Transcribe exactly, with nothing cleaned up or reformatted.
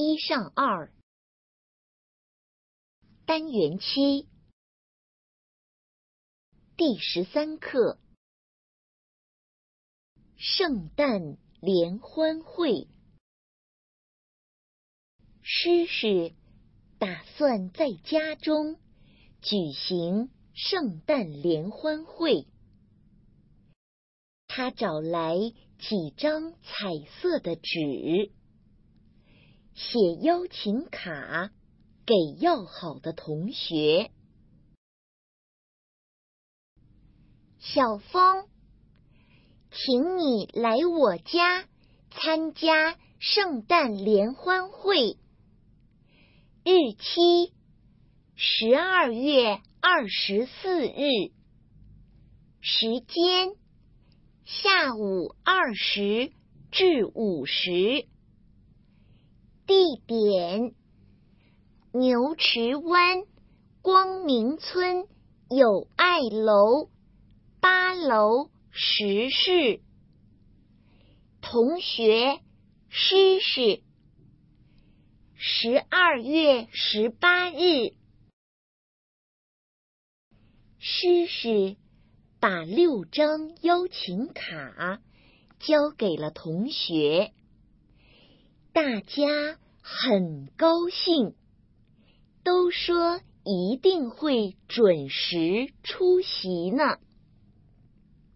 一上二，单元七，第十三课，圣诞联欢会。诗是打算在家中举行圣诞联欢会。他找来几张彩色的纸，写邀请卡给要好的同学。小峰，请你来我家参加圣诞联欢会。日期：十二月二十四日。时间：下午二时至五时。地点：牛池湾光明村友爱楼八楼十室。同学：诗是十二月十八日。诗是把六张邀请卡交给了同学，大家很高兴，都说一定会准时出席呢。